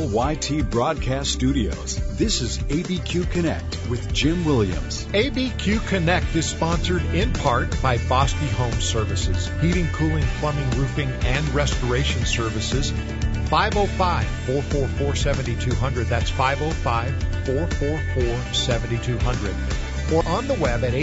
KLYT Broadcast Studios. This is ABQ Connect with Jim Williams. ABQ Connect is sponsored in part by Bosque Home Services, heating, cooling, plumbing, roofing, and restoration services. 505-444-7200. That's 505-444-7200. Or on the web at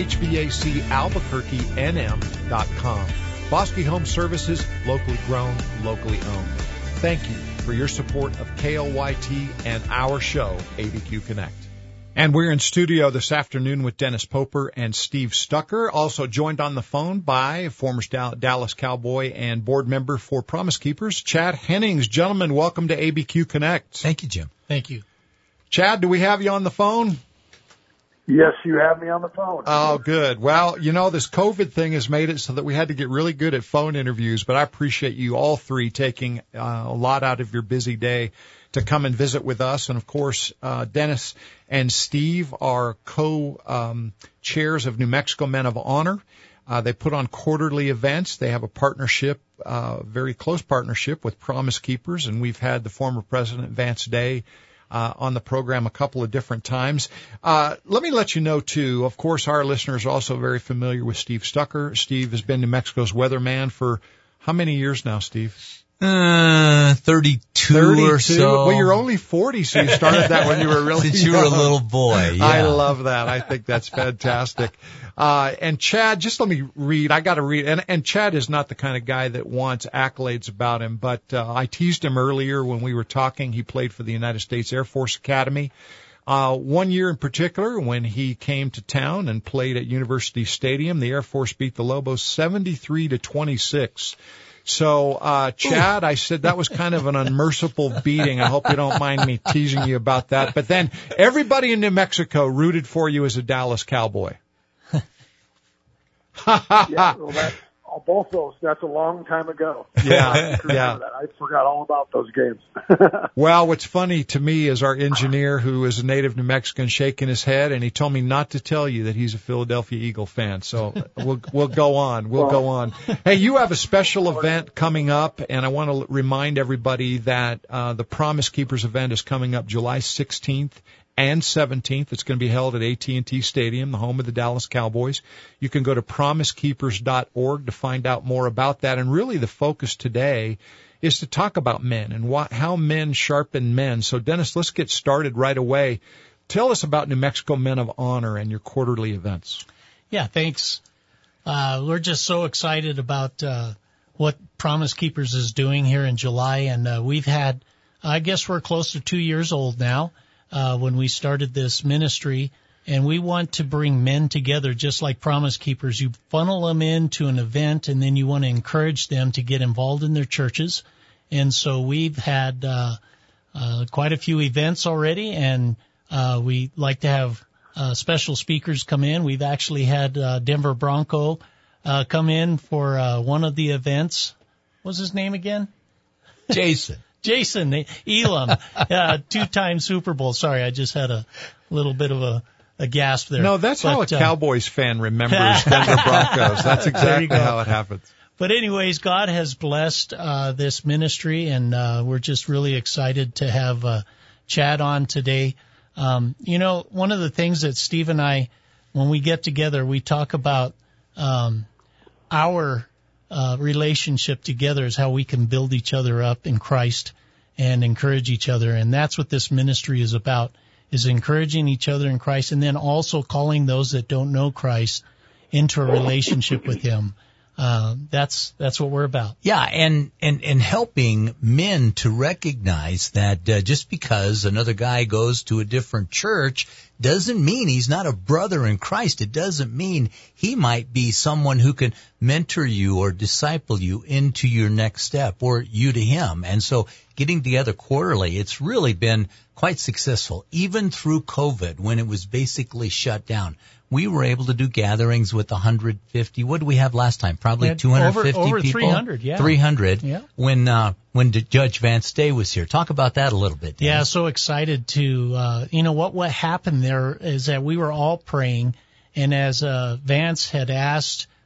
hvacalbuquerquenm.com. Bosque Home Services, locally grown, locally owned. Thank you for your support of KLYT and our show, ABQ Connect. And we're in studio this afternoon with Dennis Poper and Steve Stucker, also joined on the phone by former Dallas Cowboy and board member for Promise Keepers, Chad Hennings. Gentlemen, welcome to ABQ Connect. Thank you, Jim. Thank you. Chad, do we have you on the phone? Yes, you have me on the phone. Oh, good. Well, you know, this COVID thing has made it so that we had to get really good at phone interviews, but I appreciate you all three taking a lot out of your busy day to come and visit with us. And, of course, Dennis and Steve are co-chairs of New Mexico Men of Honor. They put on quarterly events. They have a partnership, very close partnership with Promise Keepers, and we've had the former President Vance Day on the program a couple of different times. Let me let you know, too, of course, our listeners are also very familiar with Steve Stucker. Steve has been New Mexico's weatherman for how many years now, Steve? 32 or so. Well, you're only 40, so you started that when you were really Since you were a little boy, yeah. I love that. I think that's fantastic. And Chad, just let me read. I got to read. And Chad is not the kind of guy that wants accolades about him, but I teased him earlier when we were talking. He played for the United States Air Force Academy. 1 year in particular, when he came to town and played at University Stadium, the Air Force beat the Lobos 73-26. So, Chad, I said that was kind of an unmerciful beating. I hope you don't mind me teasing you about that. But then everybody in New Mexico rooted for you as a Dallas Cowboy. Yeah, well, both those, that's a long time ago. Yeah, yeah. I forgot all about those games. Well, what's funny to me is our engineer, who is a native New Mexican, shaking his head, and he told me not to tell you that he's a Philadelphia Eagle fan. So we'll go on. We'll go on. Hey, you have a special event coming up, and I want to remind everybody that the Promise Keepers event is coming up July 16th and 17th. It's going to be held at AT&T Stadium, the home of the Dallas Cowboys. You can go to promisekeepers.org to find out more about that. And really the focus today is to talk about men and how men sharpen men. So, Dennis, let's get started right away. Tell us about New Mexico Men of Honor and your quarterly events. Yeah, thanks. We're just so excited about what Promise Keepers is doing here in July. And we've had, I guess we're close to 2 years old now. When we started this ministry, and we want to bring men together just like Promise Keepers. You funnel them into an event, and then you want to encourage them to get involved in their churches. And so we've had quite a few events already, and we like to have special speakers come in. We've actually had Denver Bronco come in for one of the events. What's his name again? Jason Elam, two-time Super Bowl. Sorry, I just had a little bit of a gasp there. No, that's how a Cowboys fan remembers Denver Broncos. That's exactly how it happens. But anyways, God has blessed this ministry, and we're just really excited to have Chad on today. You know, one of the things that Steve and I, when we get together, we talk about our relationship together is how we can build each other up in Christ and encourage each other. And that's what this ministry is about, is encouraging each other in Christ, and then also calling those that don't know Christ into a relationship with Him. That's what we're about. Yeah, and helping men to recognize that just because another guy goes to a different church doesn't mean he's not a brother in Christ. It doesn't mean he might be someone who can mentor you or disciple you into your next step, or you to him. And so getting together quarterly, it's really been quite successful. Even through COVID, when it was basically shut down, we were able to do gatherings with 150. What did we have last time? Probably 250 over people. 300, yeah. 300. Yeah. When Judge Vance Day was here. Talk about that a little bit, Dan. Yeah, so excited to, what happened there is that we were all praying, and as Vance had asked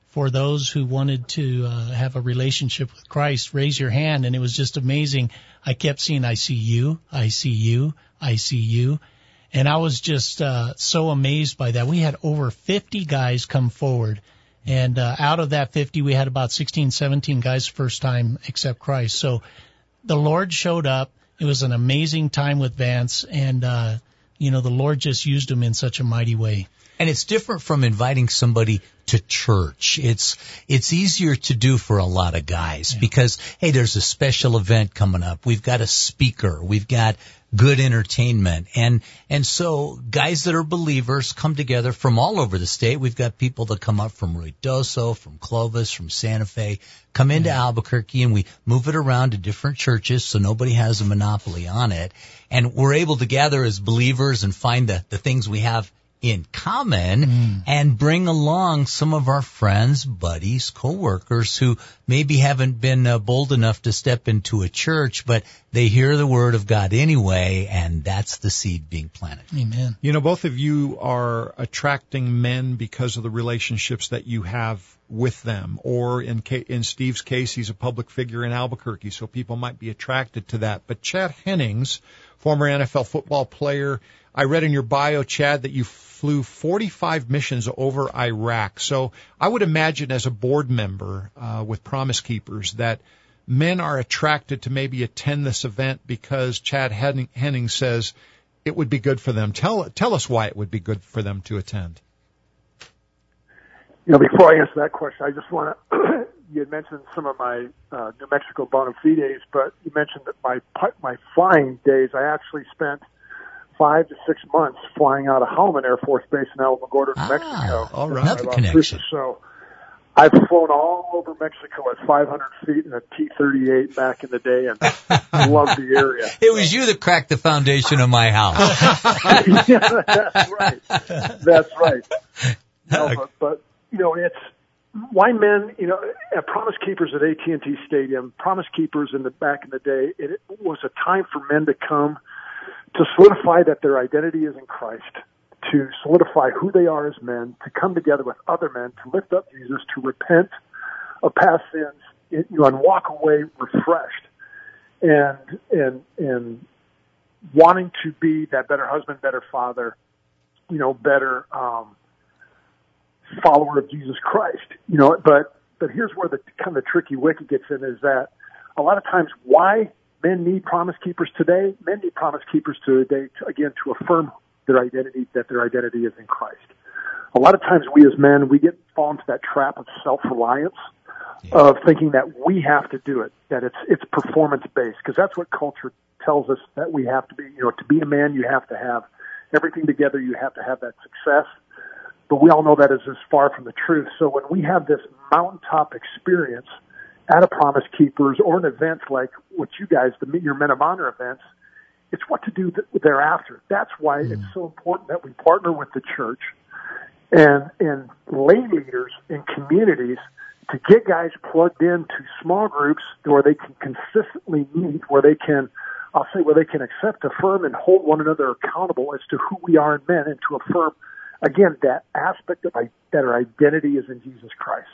for those who wanted to have a relationship with Christ, raise your hand. And it was just amazing. I kept seeing, I see you, I see you, I see you. And I was just so amazed by that. We had over 50 guys come forward. And out of that 50, we had about 16, 17 guys first time accept Christ. So the Lord showed up. It was an amazing time with Vance. And, the Lord just used him in such a mighty way. And it's different from inviting somebody to church. It's easier to do for a lot of guys because, hey, there's a special event coming up. We've got a speaker. We've got good entertainment. And so guys that are believers come together from all over the state. We've got people that come up from Ruidoso, from Clovis, from Santa Fe, come into Albuquerque, and we move it around to different churches so nobody has a monopoly on it. And we're able to gather as believers and find the things we have in common and bring along some of our friends, buddies, co-workers who maybe haven't been bold enough to step into a church, but they hear the word of God anyway, and that's the seed being planted. Amen. Both of you are attracting men because of the relationships that you have with them, or in Steve's case, he's a public figure in Albuquerque, so people might be attracted to that. But Chad Hennings, former NFL football player, I read in your bio, Chad, that you flew 45 missions over Iraq. So I would imagine as a board member with Promise Keepers that men are attracted to maybe attend this event because Chad Hennings says it would be good for them. Tell us why it would be good for them to attend. Before I answer that question, I just want to, you had mentioned some of my New Mexico bona fides, but you mentioned that my flying days, I actually spent 5 to 6 months flying out of Holloman Air Force Base in Alamogordo, New Mexico. All right. Another connection. So I've flown all over Mexico at 500 feet in a T-38 back in the day and love the area. It was you that cracked the foundation of my house. Yeah, that's right. No, but it's why men, at Promise Keepers at AT&T Stadium, Promise Keepers back in the day, it was a time for men to come to solidify that their identity is in Christ, to solidify who they are as men, to come together with other men, to lift up Jesus, to repent of past sins, and walk away refreshed and wanting to be that better husband, better father, better follower of Jesus Christ. But here's where the kind of tricky wicket gets in is that a lot of times why men need Promise Keepers today. Men need Promise Keepers today, to affirm their identity, that their identity is in Christ. A lot of times we as men, we fall into that trap of self-reliance, of thinking that we have to do it, that it's performance-based, because that's what culture tells us that we have to be. To be a man, you have to have everything together, you have to have that success. But we all know that is as far from the truth. So when we have this mountaintop experience at a Promise Keepers or an event like what you guys, your Men of Honor events, it's what to do thereafter. That's why it's so important that we partner with the church and lay leaders in communities to get guys plugged into small groups where they can consistently meet, where they can accept, affirm, and hold one another accountable as to who we are in men, and to affirm, again, that aspect of that our identity is in Jesus Christ.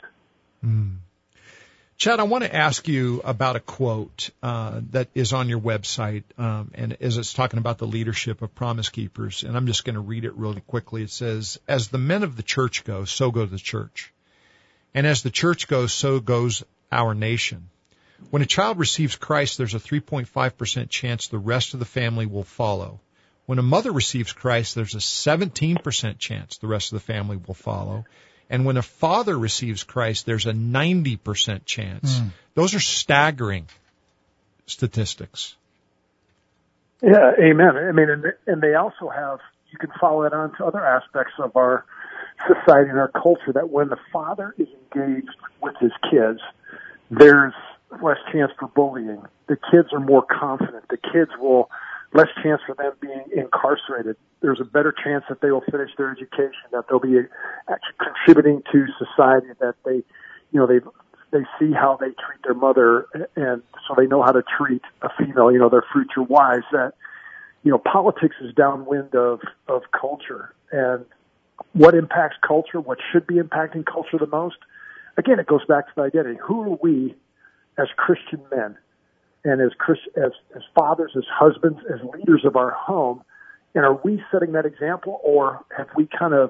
Chad, I want to ask you about a quote that is on your website, and as it's talking about the leadership of Promise Keepers, and I'm just going to read it really quickly. It says, "As the men of the church go, so goes the church. And as the church goes, so goes our nation. When a child receives Christ, there's a 3.5% chance the rest of the family will follow. When a mother receives Christ, there's a 17% chance the rest of the family will follow. And when a father receives Christ, there's a 90% chance." Those are staggering statistics. Yeah, amen. I mean, and they also have, you can follow it on to other aspects of our society and our culture, that when the father is engaged with his kids, there's less chance for bullying. The kids are more confident. The kids will, less chance for them being incarcerated. There's a better chance that they will finish their education, that they'll be actually contributing to society, that they see how they treat their mother, and so they know how to treat a female, their future wives. That, politics is downwind of culture. And what impacts culture, what should be impacting culture the most? again, it goes back to the identity. Who are we as Christian men and as fathers, as husbands, as leaders of our home? And are we setting that example, or have we kind of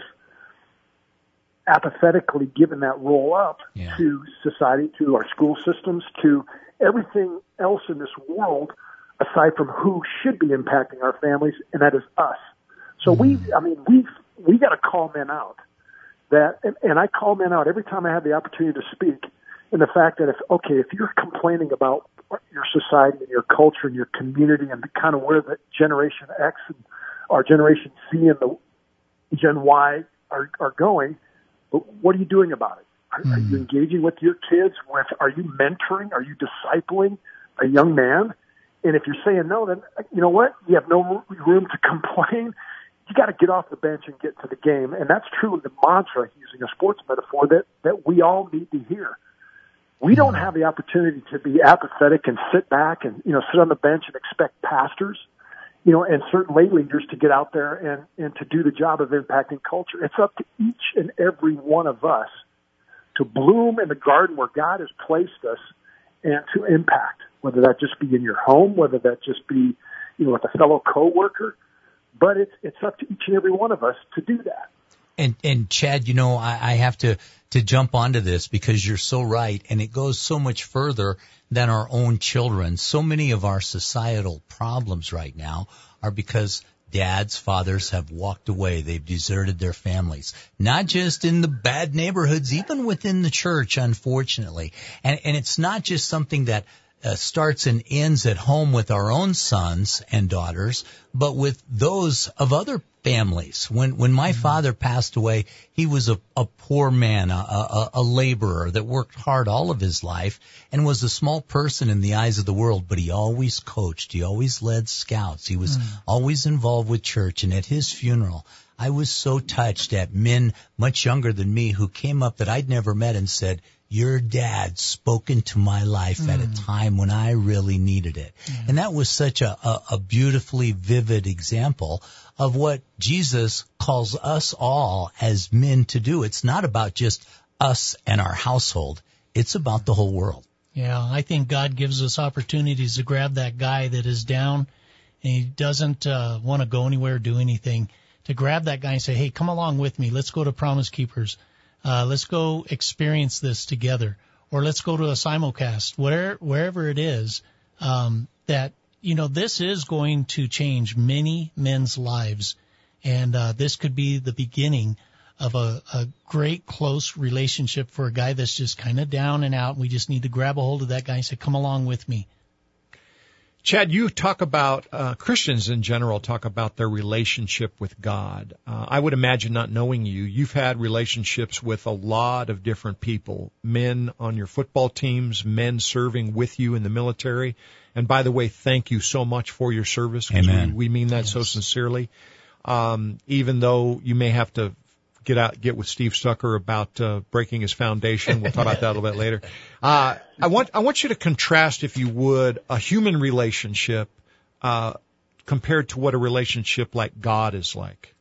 apathetically given that role up to society, to our school systems, to everything else in this world, aside from who should be impacting our families, and that is us. So we got to call men out. And I call men out every time I have the opportunity to speak. And the fact that if you're complaining about your society and your culture and your community and kind of where the Generation X and our Generation C and the Gen Y are going, but what are you doing about it? Are you engaging with your kids? Are you mentoring? Are you discipling a young man? And if you're saying no, then you know what? You have no room to complain. You got to get off the bench and get to the game. And that's true of the mantra, using a sports metaphor, that we all need to hear. We don't have the opportunity to be apathetic and sit back and, sit on the bench and expect pastors, and certain lay leaders to get out there and to do the job of impacting culture. It's up to each and every one of us to bloom in the garden where God has placed us and to impact, whether that just be in your home, whether that just be, with a fellow coworker. But it's up to each and every one of us to do that. And Chad, I have to jump onto this because you're so right, and it goes so much further than our own children. So many of our societal problems right now are because dads, fathers have walked away. They've deserted their families, not just in the bad neighborhoods, even within the church, unfortunately. And it's not just something that starts and ends at home with our own sons and daughters, but with those of other families. When my father passed away, he was a poor man, a laborer that worked hard all of his life and was a small person in the eyes of the world, but he always coached. He always led scouts. He was always involved with church. And at his funeral, I was so touched at men much younger than me who came up that I'd never met and said, "Your dad spoke into my life at a time when I really needed it." And that was such a beautifully vivid example of what Jesus calls us all as men to do. It's not about just us and our household. It's about the whole world. Yeah, I think God gives us opportunities to grab that guy that is down and he doesn't want to go anywhere or do anything, to grab that guy and say, "Hey, come along with me. Let's go to Promise Keepers. Let's go experience this together." Or let's go to a simulcast, wherever it is, that, this is going to change many men's lives. And this could be the beginning of a great, close relationship for a guy that's just kind of down and out. We just need to grab a hold of that guy and say, "Come along with me." Chad, you talk about, Christians in general talk about their relationship with God. I would imagine, not knowing you, you've had relationships with a lot of different people, men on your football teams, men serving with you in the military. And by the way, thank you so much for your service. Amen. We mean that so sincerely. Even though you may have to get with Steve Stucker about breaking his foundation. We'll talk about that a little bit later. I want you to contrast, if you would, a human relationship compared to what a relationship like God is like.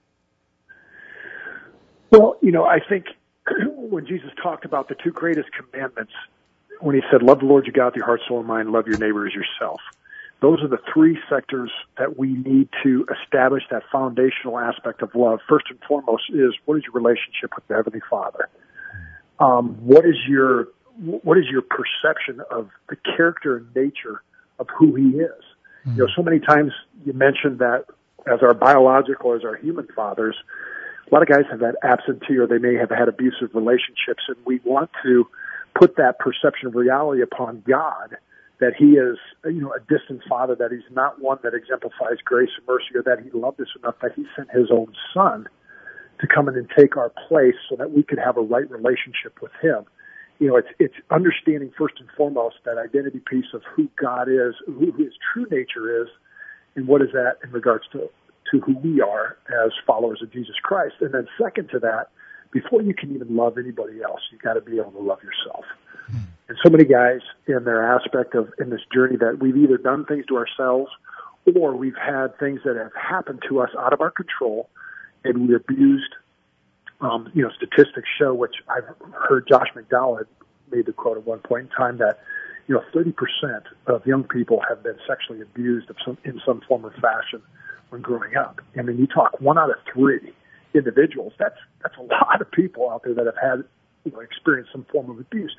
Well, I think when Jesus talked about the two greatest commandments, when he said, "Love the Lord your God with your heart, soul, and mind, love your neighbor as yourself," those are the three sectors that we need to establish that foundational aspect of love. First and foremost is, what is your relationship with the Heavenly Father? What is your perception of the character and nature of who He is? So many times you mentioned that as our biological, as our human fathers, a lot of guys have had absentee or they may have had abusive relationships, and we want to put that perception of reality upon God, that He is, a distant Father, that He's not one that exemplifies grace and mercy, or that He loved us enough that He sent His own Son to come in and take our place so that we could have a right relationship with Him. It's understanding first and foremost that identity piece of who God is, who His true nature is, and what is that in regards to who we are as followers of Jesus Christ. And then second to that, before you can even love anybody else, you got to be able to love yourself. And so many guys in their aspect of in this journey that we've either done things to ourselves or we've had things that have happened to us out of our control, and we abused Statistics show, which I've heard Josh McDowell had made the quote at one point in time, that 30% of young people have been sexually abused in some form or fashion when growing up. I mean, you talk 1 out of 3 individuals. That's a lot of people out there that have had experienced some form of abuse.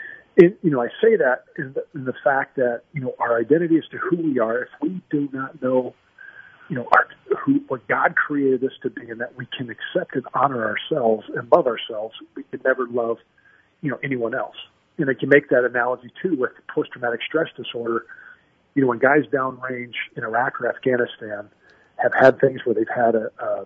I say that in the fact that our identity as to who we are. If we do not know what God created us to be, and that we can accept and honor ourselves and love ourselves, we can never love anyone else. And I can make that analogy too with post-traumatic stress disorder. When guys downrange in Iraq or Afghanistan have had things where they've had a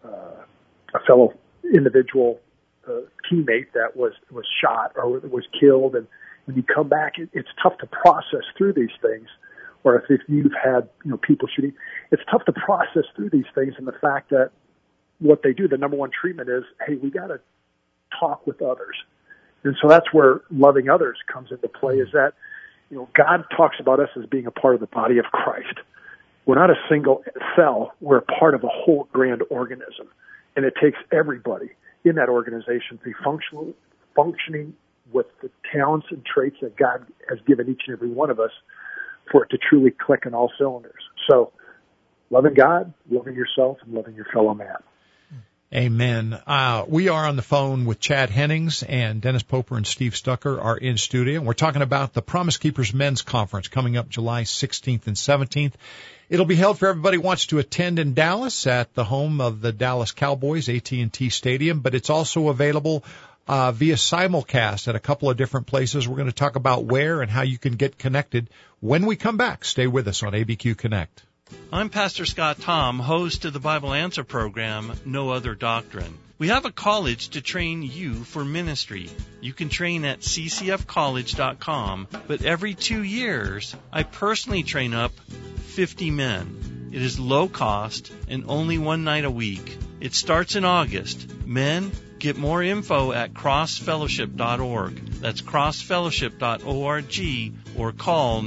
fellow individual teammate that was shot or was killed, and when you come back, it's tough to process through these things. Or if you've had people shooting, it's tough to process through these things. And the fact that what they do, the number one treatment is, hey, we got to talk with others. And so that's where loving others comes into play, is that, God talks about us as being a part of the body of Christ. We're not a single cell. We're a part of a whole grand organism. And it takes everybody in that organization to be functioning with the talents and traits that God has given each and every one of us for it to truly click on all cylinders. So loving God, loving yourself, and loving your fellow man. Amen. We are on the phone with Chad Hennings, and Dennis Poper and Steve Stucker are in studio. We're talking about the Promise Keepers Men's Conference coming up July 16th and 17th. It'll be held for everybody who wants to attend in Dallas at the home of the Dallas Cowboys, AT&T Stadium, but it's also available via simulcast at a couple of different places. We're going to talk about where and how you can get connected when we come back. Stay with us on ABQ Connect. I'm Pastor Scott Tom, host of the Bible Answer program, No Other Doctrine. We have a college to train you for ministry. You can train at ccfcollege.com, but every 2 years, I personally train up 50 men. It is low cost and only one night a week. It starts in August. Men, get more info at crossfellowship.org. That's crossfellowship.org, or call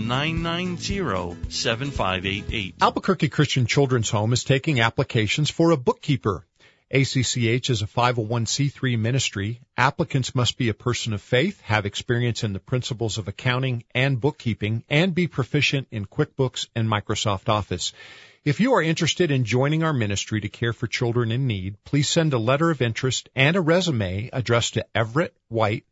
990-7588. Albuquerque Christian Children's Home is taking applications for a bookkeeper. ACCH is a 501c3 ministry. Applicants must be a person of faith, have experience in the principles of accounting and bookkeeping, and be proficient in QuickBooks and Microsoft Office. If you are interested in joining our ministry to care for children in need, please send a letter of interest and a resume addressed to Everett White,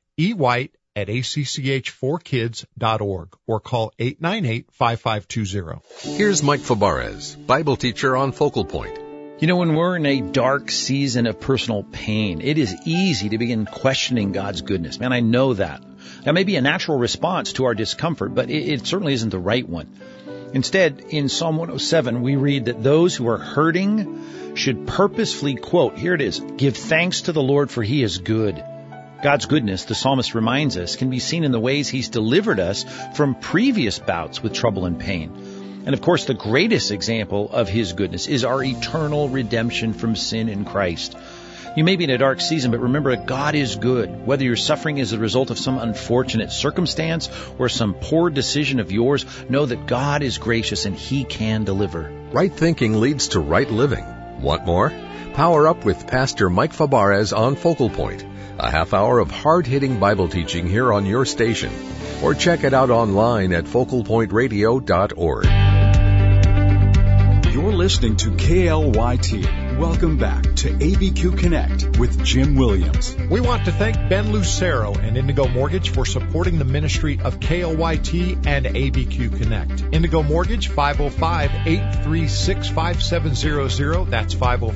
ewhite@acch4kids.org, or call 898-5520. Here's Mike Fabarez, Bible teacher on Focal Point. When we're in a dark season of personal pain, it is easy to begin questioning God's goodness. Man, I know that. That may be a natural response to our discomfort, but it certainly isn't the right one. Instead, in Psalm 107, we read that those who are hurting should purposefully, quote, here it is, give thanks to the Lord for He is good. God's goodness, the psalmist reminds us, can be seen in the ways He's delivered us from previous bouts with trouble and pain. And of course, the greatest example of His goodness is our eternal redemption from sin in Christ. You may be in a dark season, but remember that God is good. Whether you're suffering as a result of some unfortunate circumstance or some poor decision of yours, know that God is gracious and He can deliver. Right thinking leads to right living. Want more? Power up with Pastor Mike Fabarez on Focal Point, a half hour of hard-hitting Bible teaching here on your station. Or check it out online at focalpointradio.org. You're listening to KLYT. Welcome back to ABQ Connect with Jim Williams. We want to thank Ben Lucero and Indigo Mortgage for supporting the ministry of KLYT and ABQ Connect. Indigo Mortgage, 505-836-5700. That's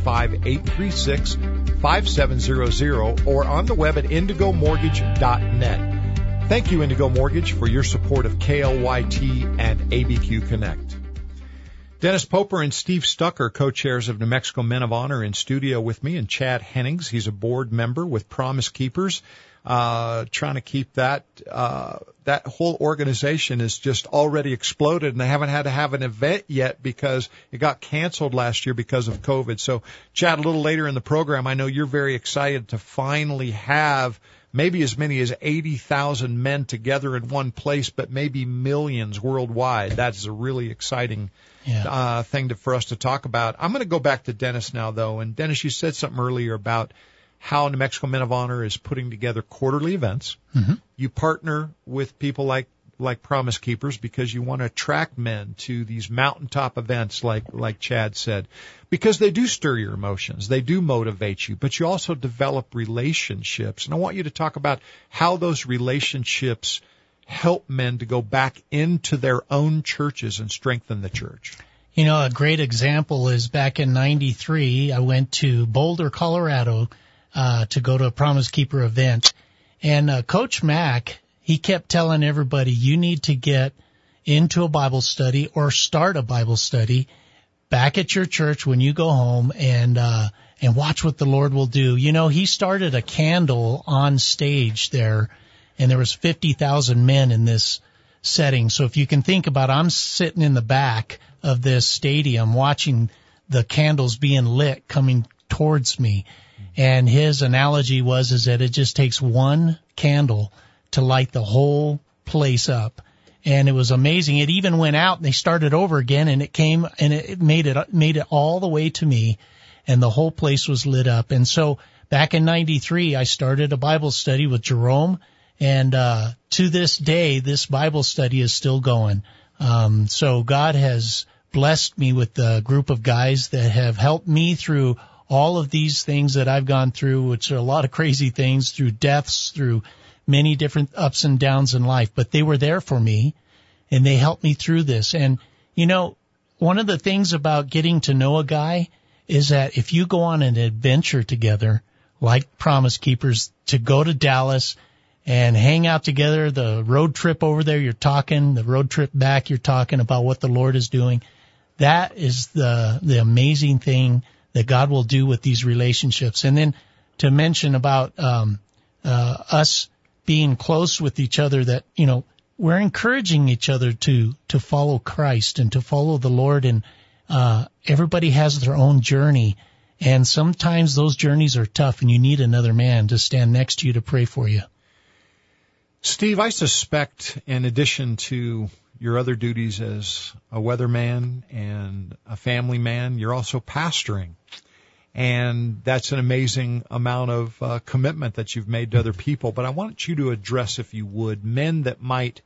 505-836-5700, or on the web at indigomortgage.net. Thank you, Indigo Mortgage, for your support of KLYT and ABQ Connect. Dennis Poper and Steve Stucker, co-chairs of New Mexico Men of Honor, in studio with me, and Chad Hennings. He's a board member with Promise Keepers, trying to keep that whole organization is just already exploded, and they haven't had to have an event yet because it got canceled last year because of COVID. So, Chad, a little later in the program, I know you're very excited to finally have maybe as many as 80,000 men together in one place, but maybe millions worldwide. That's a really exciting thing for us to talk about. I'm going to go back to Dennis now, though. And Dennis, you said something earlier about how New Mexico Men of Honor is putting together quarterly events. Mm-hmm. You partner with people like Promise Keepers because you want to attract men to these mountaintop events like Chad said, because they do stir your emotions. They do motivate you, but you also develop relationships. And I want you to talk about how those relationships help men to go back into their own churches and strengthen the church. You know, a great example is back in '93, I went to Boulder, Colorado, to go to a Promise Keeper event. And Coach Mack, he kept telling everybody, you need to get into a Bible study or start a Bible study back at your church when you go home and watch what the Lord will do. You know, he started a candle on stage there, and there was 50,000 men in this setting. So if you can think about it, I'm sitting in the back of this stadium watching the candles being lit coming towards me. And his analogy is that it just takes one candle to light the whole place up. And it was amazing. It even went out and they started over again, and it came and it made it all the way to me, and the whole place was lit up. And so back in '93, I started a Bible study with Jerome, and to this day, this Bible study is still going. So God has blessed me with a group of guys that have helped me through all of these things that I've gone through, which are a lot of crazy things, through deaths, through many different ups and downs in life, but they were there for me, and they helped me through this. And, you know, one of the things about getting to know a guy is that if you go on an adventure together, like Promise Keepers, to go to Dallas and hang out together, the road trip over there, you're talking, the road trip back, you're talking about what the Lord is doing. That is the amazing thing that God will do with these relationships. And then to mention about us being close with each other, that, you know, we're encouraging each other to follow Christ and to follow the Lord, and everybody has their own journey, and sometimes those journeys are tough, and you need another man to stand next to you to pray for you. Steve, I suspect, in addition to your other duties as a weatherman and a family man, you're also pastoring. And that's an amazing amount of commitment that you've made to other people. But I want you to address, if you would, men that might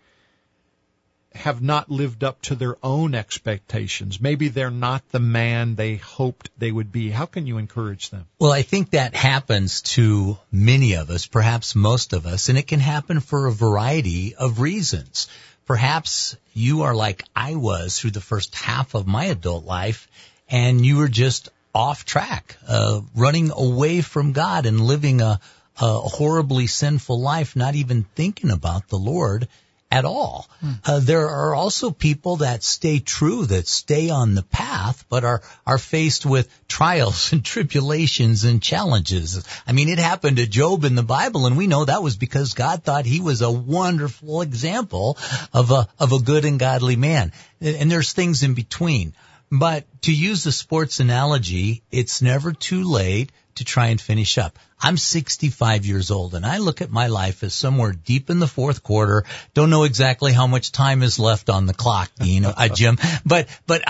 have not lived up to their own expectations. Maybe they're not the man they hoped they would be. How can you encourage them? Well, I think that happens to many of us, perhaps most of us, and it can happen for a variety of reasons. Perhaps you are like I was through the first half of my adult life, and you were just off track, running away from God and living a horribly sinful life, not even thinking about the Lord at all. There are also people that stay true, that stay on the path, but are faced with trials and tribulations and challenges. I mean, it happened to Job in the Bible, and we know that was because God thought he was a wonderful example of a good and godly man. And there's things in between. But to use the sports analogy, it's never too late to try and finish up. I'm 65 years old, and I look at my life as somewhere deep in the fourth quarter. Don't know exactly how much time is left on the clock, Jim. But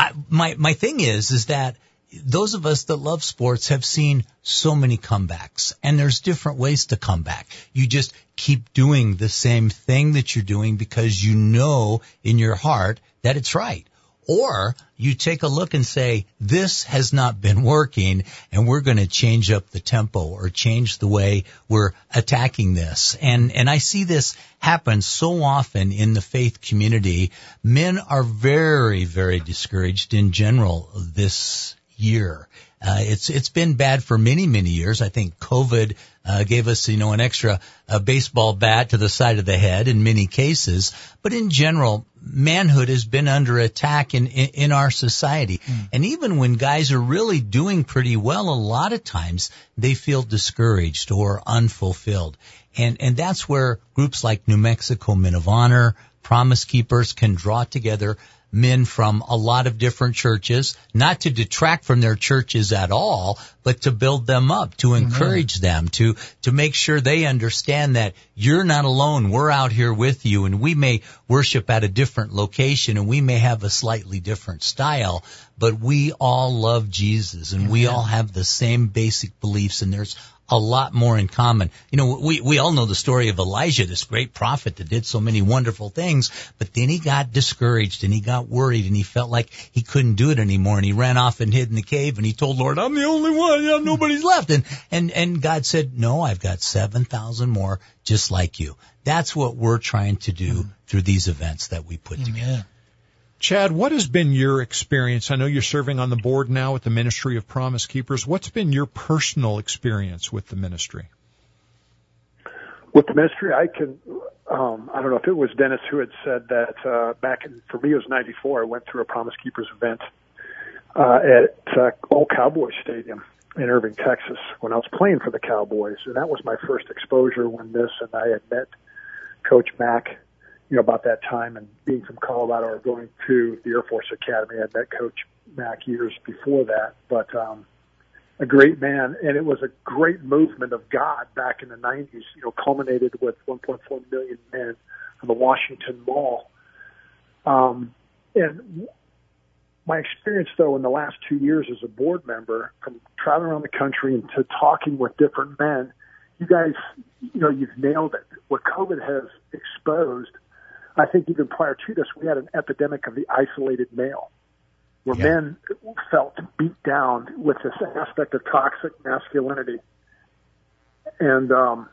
my thing is that those of us that love sports have seen so many comebacks, and there's different ways to come back. You just keep doing the same thing that you're doing because you know in your heart that it's right. Or you take a look and say, this has not been working, and we're going to change up the tempo or change the way we're attacking this. And I see this happen so often in the faith community. Men are very, very discouraged in general this year. It's been bad for many, many years. I think COVID gave us, an extra baseball bat to the side of the head in many cases. But in general, manhood has been under attack in our society. And even when guys are really doing pretty well, a lot of times they feel discouraged or unfulfilled. And that's where groups like New Mexico Men of Honor, Promise Keepers can draw together men from a lot of different churches, not to detract from their churches at all, but to build them up, to encourage them, to make sure they understand that you're not alone. We're out here with you, and we may worship at a different location, and we may have a slightly different style, but we all love Jesus, and we all have the same basic beliefs, and there's a lot more in common. You know, we all know the story of Elijah, this great prophet that did so many wonderful things, but then he got discouraged and he got worried and he felt like he couldn't do it anymore, and he ran off and hid in the cave and he told Lord, I'm the only one, nobody's left. And God said, no, I've got 7,000 more just like you. That's what we're trying to do through these events that we put together. Chad, what has been your experience? I know you're serving on the board now with the Ministry of Promise Keepers. What's been your personal experience with the ministry? With the ministry, I don't know if it was Dennis who had said that for me it was 94, I went through a Promise Keepers event at Old Cowboy Stadium in Irving, Texas, when I was playing for the Cowboys. And that was my first exposure when I had met Coach Mack, about that time, and being from Colorado or going to the Air Force Academy. I met Coach Mack years before that, but a great man, and it was a great movement of God back in the 90s, culminated with 1.4 million men on the Washington Mall. And my experience, though, in the last 2 years as a board member, from traveling around the country and to talking with different men, you guys, you've nailed it. What COVID has exposed, I think even prior to this, we had an epidemic of the isolated male, where men felt beat down with this aspect of toxic masculinity. And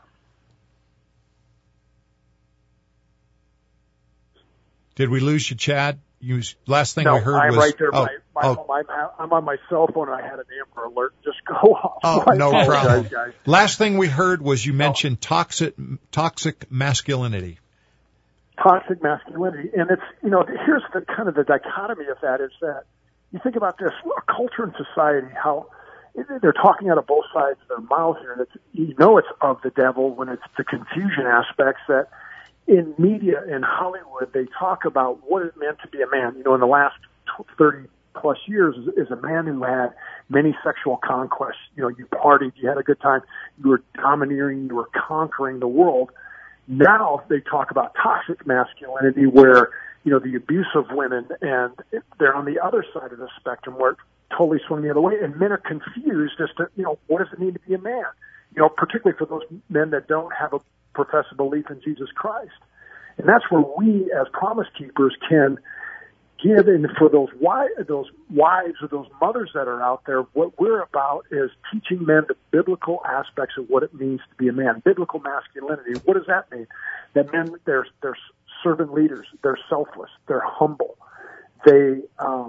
did we lose you, Chad? Last thing no, we heard I'm was... right there. I'm on my cell phone, and I had an Amber Alert just go off. Oh, no problem. Guys. Last thing we heard was you mentioned toxic masculinity. Toxic masculinity. And it's, here's the kind of the dichotomy of that is that you think about this, a culture and society, how they're talking out of both sides of their mouth here. And it's of the devil when it's the confusion aspects that in media in Hollywood, they talk about what it meant to be a man. In the last 30 plus years is a man who had many sexual conquests. You partied, you had a good time, you were domineering, you were conquering the world. Now they talk about toxic masculinity where, the abuse of women, and they're on the other side of the spectrum where it's totally swinging the other way. And men are confused as to, what does it mean to be a man? Particularly for those men that don't have a professed belief in Jesus Christ. And that's where we as Promise Keepers can give in for those wives or those mothers that are out there. What we're about is teaching men the biblical aspects of what it means to be a man, biblical masculinity. What does that mean? That men, they're servant leaders, they're selfless, they're humble, they're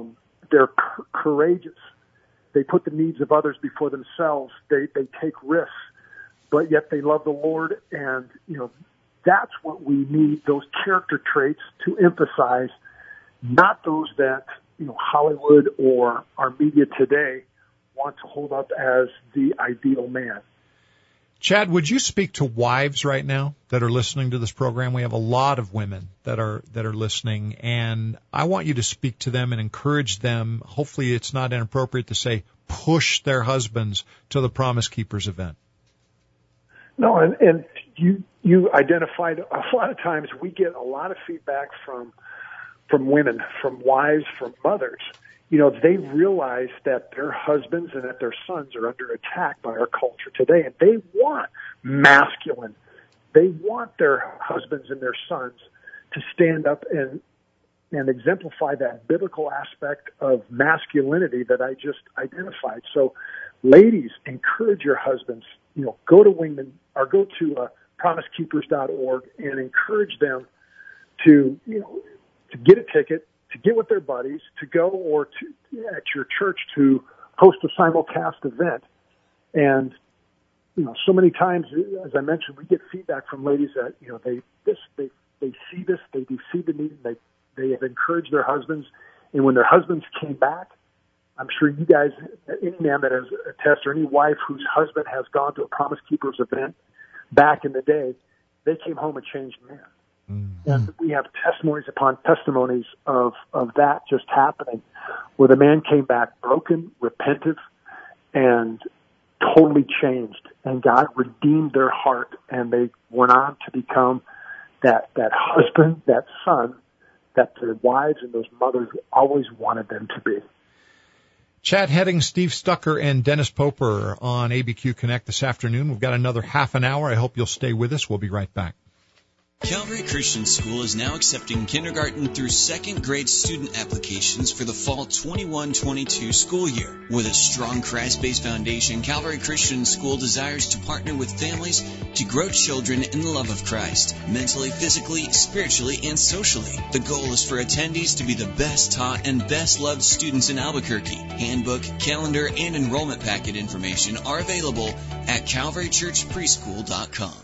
courageous, they put the needs of others before themselves, they take risks, but yet they love the Lord. And that's what we need, those character traits to emphasize, not those that, Hollywood or our media today want to hold up as the ideal man. Chad, would you speak to wives right now that are listening to this program? We have a lot of women that are listening, and I want you to speak to them and encourage them. Hopefully it's not inappropriate to say push their husbands to the Promise Keepers event. No, and you identified a lot of times we get a lot of feedback from women, from wives, from mothers. They realize that their husbands and that their sons are under attack by our culture today, and they want masculine. They want their husbands and their sons to stand up and exemplify that biblical aspect of masculinity that I just identified. So, ladies, encourage your husbands. Go to Wingman or go to promisekeepers.org and encourage them to get a ticket, to get with their buddies, to go or to at your church to host a simulcast event. And so many times, as I mentioned, we get feedback from ladies that they see this, they see the need, and they have encouraged their husbands. And when their husbands came back, I'm sure you guys, any man that has a test or any wife whose husband has gone to a Promise Keepers event back in the day, they came home a changed man. Mm-hmm. And we have testimonies upon testimonies of that just happening, where the man came back broken, repentant, and totally changed. And God redeemed their heart, and they went on to become that husband, that son, that their wives and those mothers always wanted them to be. Chad Hedding, Steve Stucker, and Dennis Poper on ABQ Connect this afternoon. We've got another half an hour. I hope you'll stay with us. We'll be right back. Calvary Christian School is now accepting kindergarten through second grade student applications for the fall 21-22 school year. With a strong Christ-based foundation, Calvary Christian School desires to partner with families to grow children in the love of Christ, mentally, physically, spiritually, and socially. The goal is for attendees to be the best taught and best loved students in Albuquerque. Handbook, calendar, and enrollment packet information are available at calvarychurchpreschool.com.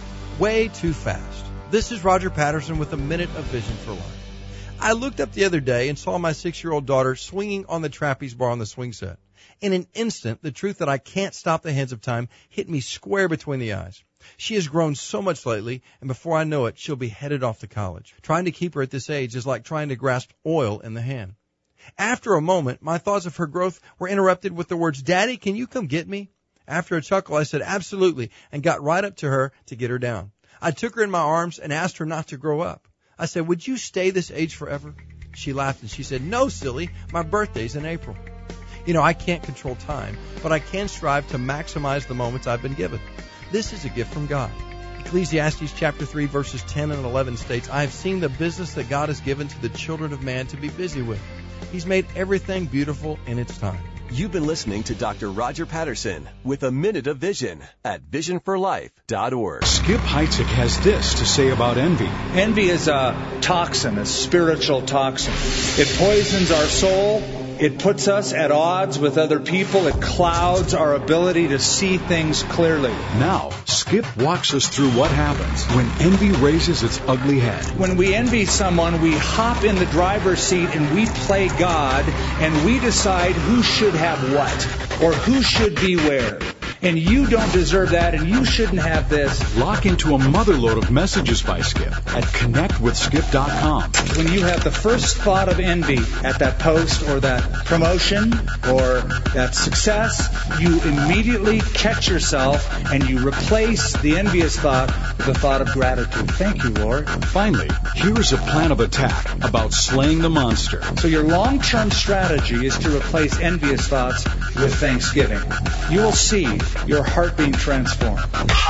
Way too fast. This is Roger Patterson with a Minute of Vision for Life. I looked up the other day and saw my 6-year-old daughter swinging on the trapeze bar on the swing set. In an instant, the truth that I can't stop the hands of time hit me square between the eyes. She has grown so much lately, and before I know it, she'll be headed off to college. Trying to keep her at this age is like trying to grasp oil in the hand. After a moment, my thoughts of her growth were interrupted with the words, "Daddy, can you come get me?" After a chuckle, I said, "Absolutely," and got right up to her to get her down. I took her in my arms and asked her not to grow up. I said, "Would you stay this age forever?" She laughed and she said, "No, silly, my birthday's in April." You know, I can't control time, but I can strive to maximize the moments I've been given. This is a gift from God. Ecclesiastes chapter 3 verses 10 and 11 states, "I have seen the business that God has given to the children of man to be busy with. He's made everything beautiful in its time." You've been listening to Dr. Roger Patterson with A Minute of Vision at visionforlife.org. Skip Heitzig has this to say about envy. Envy is a toxin, a spiritual toxin. It poisons our soul. It puts us at odds with other people. It clouds our ability to see things clearly. Now, Skip walks us through what happens when envy raises its ugly head. When we envy someone, we hop in the driver's seat and we play God, and we decide who should have what or who should be where. And you don't deserve that, and you shouldn't have this. Lock into a motherload of messages by Skip at connectwithskip.com. When you have the first thought of envy at that post or that promotion or that success, you immediately catch yourself and you replace the envious thought with the thought of gratitude. Thank you, Lord. Finally, here is a plan of attack about slaying the monster. So your long-term strategy is to replace envious thoughts with thanksgiving. You will see your heart being transformed.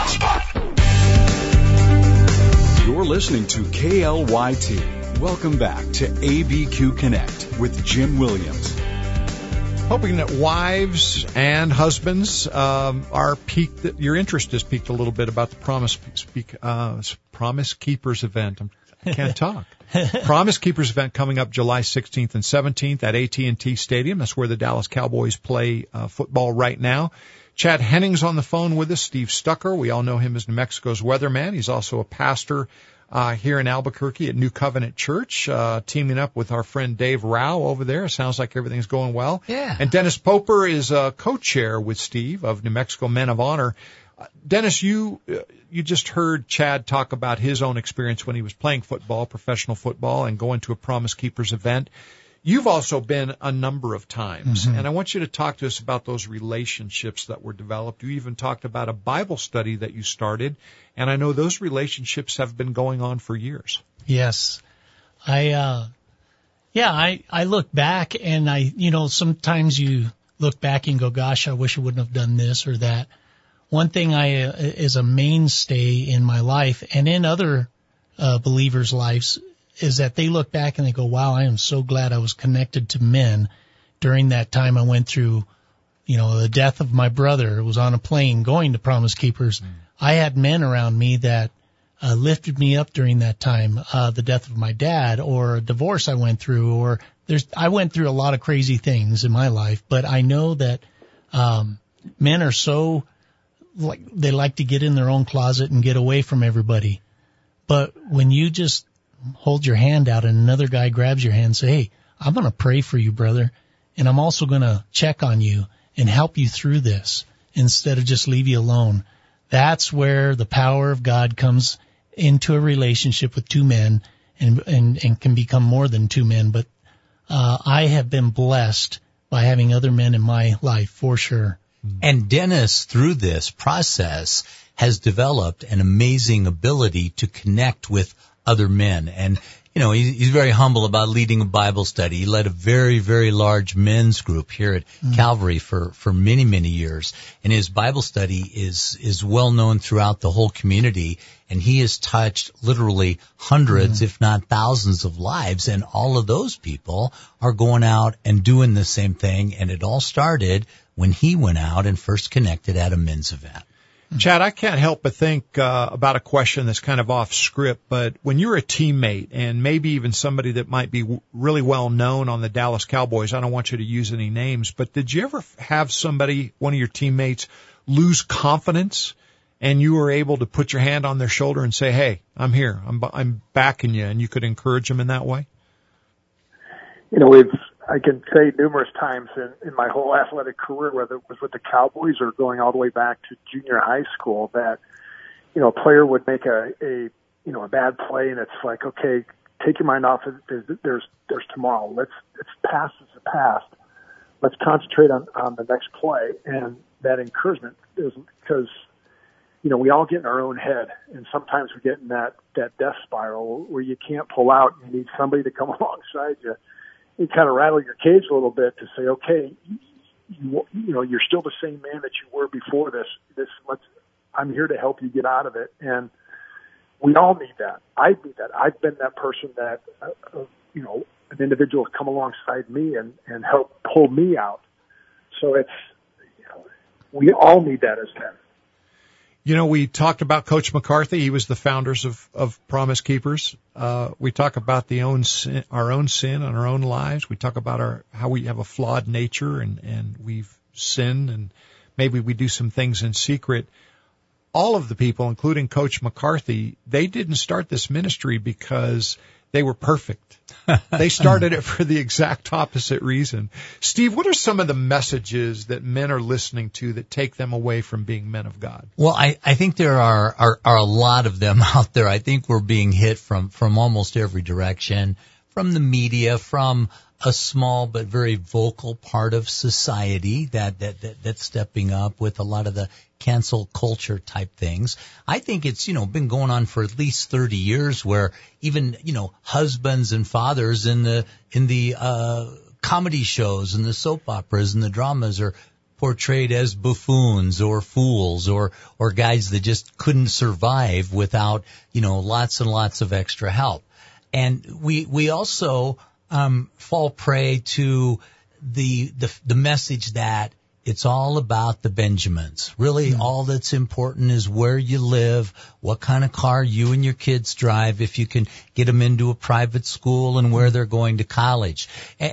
You're listening to KLYT. Welcome back to ABQ Connect with Jim Williams. Hoping that wives and husbands are piqued, that your interest is piqued a little bit about the Promise Keepers event. I can't talk. Promise Keepers event coming up July 16th and 17th at AT&T Stadium. That's where the Dallas Cowboys play football right now. Chad Henning's on the phone with us. Steve Stucker, we all know him as New Mexico's weatherman. He's also a pastor here in Albuquerque at New Covenant Church, teaming up with our friend Dave Rao over there. Sounds like everything's going well. Yeah. And Dennis Poper is co-chair with Steve of New Mexico Men of Honor. Dennis, you just heard Chad talk about his own experience when he was playing football, professional football, and going to a Promise Keepers event. You've also been a number of times, and I want you to talk to us about those relationships that were developed. You even talked about a Bible study that you started, and I know those relationships have been going on for years. Yes. I look back and sometimes you look back and go, gosh, I wish I wouldn't have done this or that. One thing is a mainstay in my life and in other believers' lives is that they look back and they go, wow, I am so glad I was connected to men during that time. I went through, the death of my brother. It was on a plane going to Promise Keepers. I had men around me that lifted me up during that time, the death of my dad or a divorce I went through, I went through a lot of crazy things in my life, but I know that men are so they like to get in their own closet and get away from everybody. But when you just hold your hand out and another guy grabs your hand and say, hey, I'm going to pray for you, brother, and I'm also going to check on you and help you through this instead of just leave you alone. That's where the power of God comes into a relationship with two men and can become more than two men. But I have been blessed by having other men in my life for sure. And Dennis, through this process, has developed an amazing ability to connect with other men. And he's very humble about leading a Bible study. He led a very, very large men's group here at Calvary for many, many years. And his Bible study is well known throughout the whole community. And he has touched literally hundreds, if not thousands of lives. And all of those people are going out and doing the same thing. And it all started when he went out and first connected at a men's event. Chad, I can't help but think about a question that's kind of off script, but when you're a teammate and maybe even somebody that might be really well known on the Dallas Cowboys, I don't want you to use any names, but did you ever have somebody, one of your teammates, lose confidence and you were able to put your hand on their shoulder and say, hey, I'm here, I'm backing you, and you could encourage them in that way? I can say numerous times in my whole athletic career, whether it was with the Cowboys or going all the way back to junior high school, that, a player would make a bad play, and it's like, okay, take your mind off it. There's tomorrow. It's past is the past. Let's concentrate on the next play. And that encouragement is because, we all get in our own head, and sometimes we get in that death spiral where you can't pull out. You need somebody to come alongside you. You kind of rattle your cage a little bit to say, okay, you're still the same man that you were before this. I'm here to help you get out of it. And we all need that. I need that. I've been that person that, an individual has come alongside me and help pull me out. So we all need that as men. We talked about Coach McCarthy. He was the founders of Promise Keepers. We talk about our own sin on our own lives. We talk about how we have a flawed nature and we've sinned and maybe we do some things in secret. All of the people, including Coach McCarthy, they didn't start this ministry because they were perfect. They started it for the exact opposite reason. Steve, what are some of the messages that men are listening to that take them away from being men of God? Well, I think there are a lot of them out there. I think we're being hit from almost every direction, from the media, from a small but very vocal part of society that's stepping up with a lot of the cancel culture type things. I think it's, been going on for at least 30 years where even, husbands and fathers in the comedy shows and the soap operas and the dramas are portrayed as buffoons or fools or guys that just couldn't survive without, lots and lots of extra help. And we also fall prey to the message that it's all about the Benjamins. Really, all that's important is where you live, what kind of car you and your kids drive, if you can get them into a private school, and where they're going to college.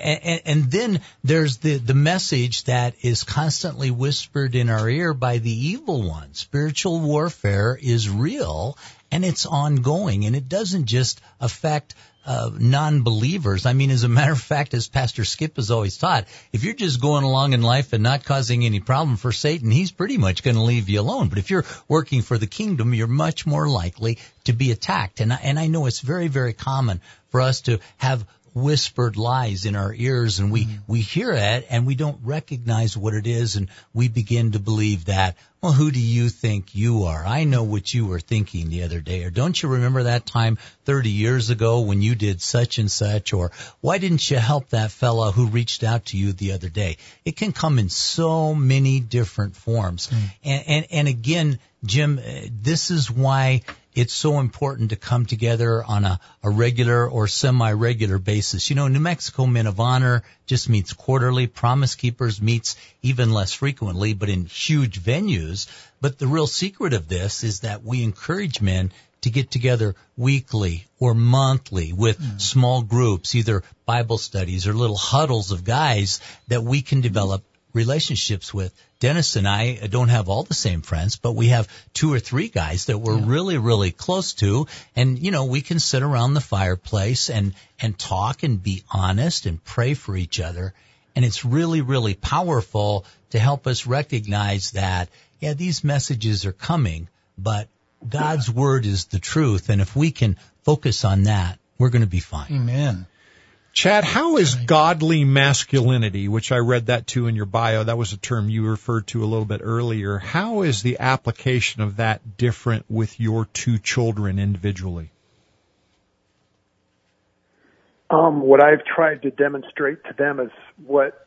And then there's the message that is constantly whispered in our ear by the evil one. Spiritual warfare is real, and it's ongoing, and it doesn't just affect non-believers. I mean, as a matter of fact, as Pastor Skip has always taught, if you're just going along in life and not causing any problem for Satan, he's pretty much going to leave you alone. But if you're working for the kingdom, you're much more likely to be attacked. And I know it's very, very common for us to have whispered lies in our ears, and we hear it and we don't recognize what it is, and we begin to believe that, well, who do you think you are? I know what you were thinking the other day. Or don't you remember that time 30 years ago when you did such and such? Or why didn't you help that fellow who reached out to you the other day? It can come in so many different forms. And again, Jim, this is why it's so important to come together on a regular or semi-regular basis. New Mexico Men of Honor just meets quarterly. Promise Keepers meets even less frequently, but in huge venues. But the real secret of this is that we encourage men to get together weekly or monthly with small groups, either Bible studies or little huddles of guys that we can develop relationships with. Dennis and I don't have all the same friends, but we have 2 or 3 guys that we're really, really close to. And, we can sit around the fireplace and talk and be honest and pray for each other. And it's really, really powerful to help us recognize that, these messages are coming, but God's word is the truth. And if we can focus on that, we're going to be fine. Amen. Chad, how is godly masculinity, which I read that too in your bio, that was a term you referred to a little bit earlier, how is the application of that different with your 2 children individually? What I've tried to demonstrate to them is what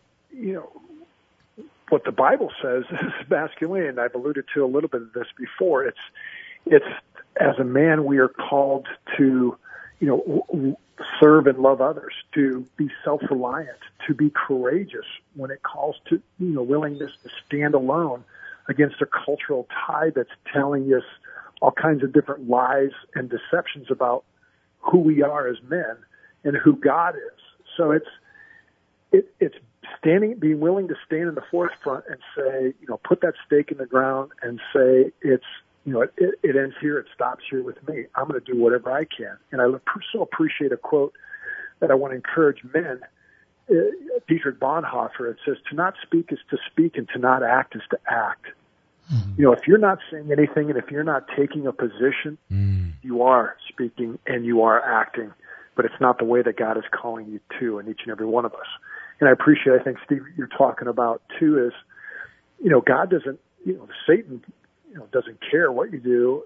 the Bible says is masculinity, and I've alluded to a little bit of this before. It's as a man we are called to, serve and love others, to be self-reliant, to be courageous when it calls to, willingness to stand alone against a cultural tide that's telling us all kinds of different lies and deceptions about who we are as men and who God is. So it's being willing to stand in the forefront and say, put that stake in the ground and say it ends here, it stops here with me. I'm going to do whatever I can. And I so appreciate a quote that I want to encourage men. Dietrich Bonhoeffer, it says, to not speak is to speak, and to not act is to act. Mm-hmm. If you're not saying anything and if you're not taking a position, you are speaking and you are acting, but it's not the way that God is calling you to in each and every one of us. And I think, Steve, you're talking about too is, God doesn't, Satan, doesn't care what you do.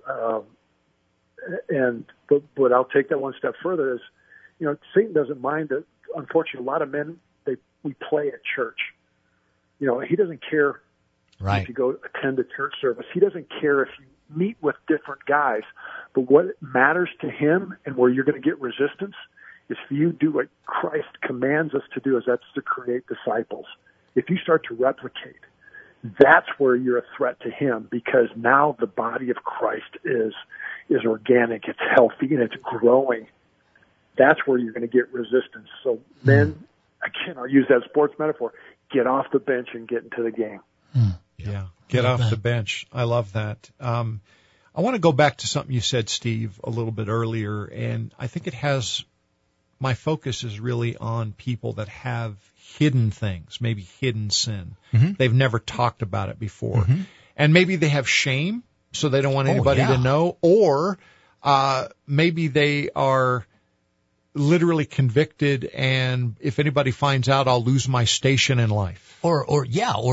But I'll take that one step further is, Satan doesn't mind that. Unfortunately, a lot of men, we play at church. He doesn't care if you go attend a church service. He doesn't care if you meet with different guys. But what matters to him and where you're going to get resistance is if you do what Christ commands us to do, is that's to create disciples. If you start to replicate, that's where you're a threat to him, because now the body of Christ is organic, it's healthy, and it's growing. That's where you're going to get resistance. So men, again, I'll use that sports metaphor, get off the bench and get into the game. Yeah, get off the bench. I love that. I want to go back to something you said, Steve, a little bit earlier, and I think my focus is really on people that have hidden things, maybe hidden sin. Mm-hmm. They've never talked about it before. Mm-hmm. And maybe they have shame, so they don't want anybody to know, or maybe they are literally convicted, and if anybody finds out, I'll lose my station in life. Or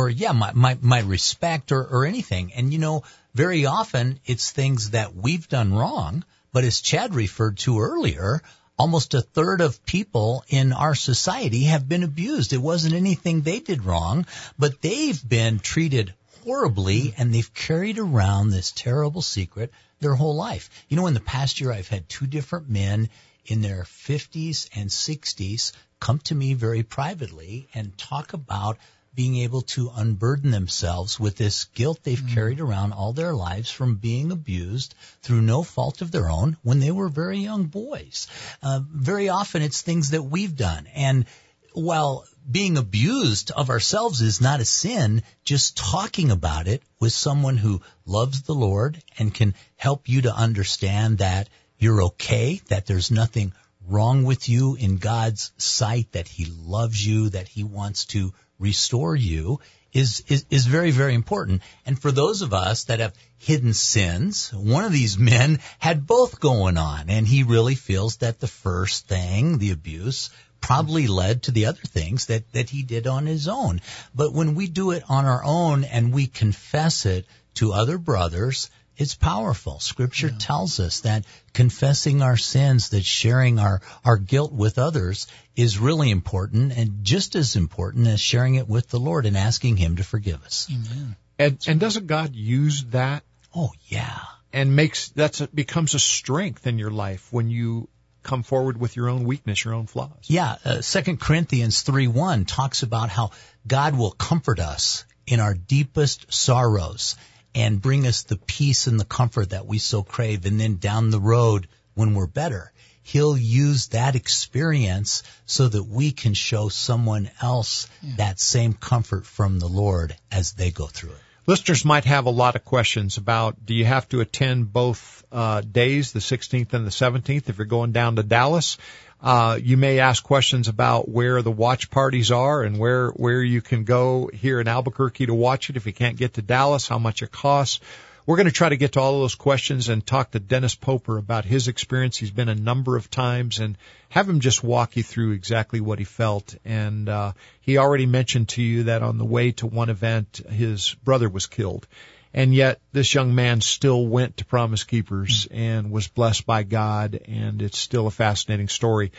my respect or anything. And very often it's things that we've done wrong, but as Chad referred to earlier, almost a third of people in our society have been abused. It wasn't anything they did wrong, but they've been treated horribly, and they've carried around this terrible secret their whole life. In the past year, I've had two different men in their 50s and 60s come to me very privately and talk about being able to unburden themselves with this guilt they've carried around all their lives from being abused through no fault of their own when they were very young boys. Very often it's things that we've done. And while being abused of ourselves is not a sin, just talking about it with someone who loves the Lord and can help you to understand that you're okay, that there's nothing wrong with you in God's sight, that he loves you, that he wants to restore you is very, very important. And for those of us that have hidden sins, one of these men had both going on, and he really feels that the first thing, the abuse, probably led to the other things that he did on his own. But when we do it on our own and we confess it to other brothers, it's powerful. Scripture tells us that confessing our sins, that sharing our guilt with others is really important, and just as important as sharing it with the Lord and asking him to forgive us. Amen. And doesn't God use that? Oh, yeah. And becomes a strength in your life when you come forward with your own weakness, your own flaws. Yeah, 2 Corinthians 3:1 talks about how God will comfort us in our deepest sorrows and bring us the peace and the comfort that we so crave. And then down the road, when we're better, he'll use that experience so that we can show someone else that same comfort from the Lord as they go through it. Listeners might have a lot of questions about, do you have to attend both days, the 16th and the 17th, if you're going down to Dallas? You may ask questions about where the watch parties are and where you can go here in Albuquerque to watch it if you can't get to Dallas, how much it costs. We're going to try to get to all of those questions and talk to Dennis Poper about his experience. He's been a number of times, and have him just walk you through exactly what he felt. And he already mentioned to you that on the way to one event, his brother was killed. And yet this young man still went to Promise Keepers and was blessed by God, and it's still a fascinating story.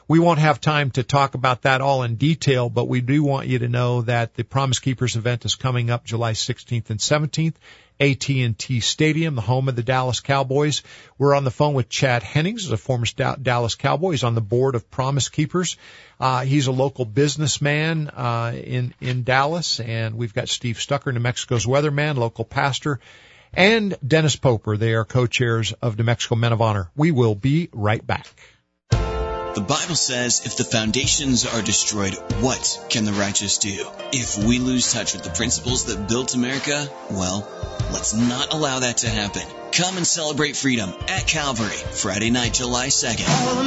We won't have time to talk about that all in detail, but we do want you to know that the Promise Keepers event is coming up July 16th and 17th. AT&T Stadium, the home of the Dallas Cowboys. We're on the phone with Chad Hennings, a former Dallas Cowboy. He's on the board of Promise Keepers. He's a local businessman in Dallas, and we've got Steve Stucker, New Mexico's weatherman, local pastor, and Dennis Poper. They are co-chairs of New Mexico Men of Honor. We will be right back. The Bible says if the foundations are destroyed, what can the righteous do? If we lose touch with the principles that built America, well, let's not allow that to happen. Come and celebrate freedom at Calvary, Friday night, July 2nd.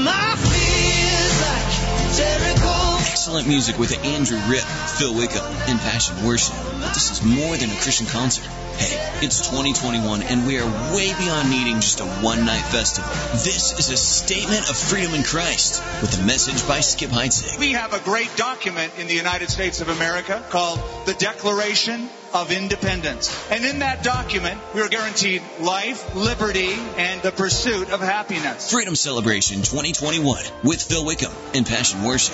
Excellent music with Andrew Ripp, Phil Wickham, and Passion Worship. This is more than a Christian concert. Hey, it's 2021 and we are way beyond needing just a one-night festival. This is a statement of freedom in Christ with a message by Skip Heitzig. We have a great document in the United States of America called the Declaration of Independence. And in that document, we are guaranteed life, liberty, and the pursuit of happiness. Freedom Celebration 2021 with Phil Wickham and Passion Worship.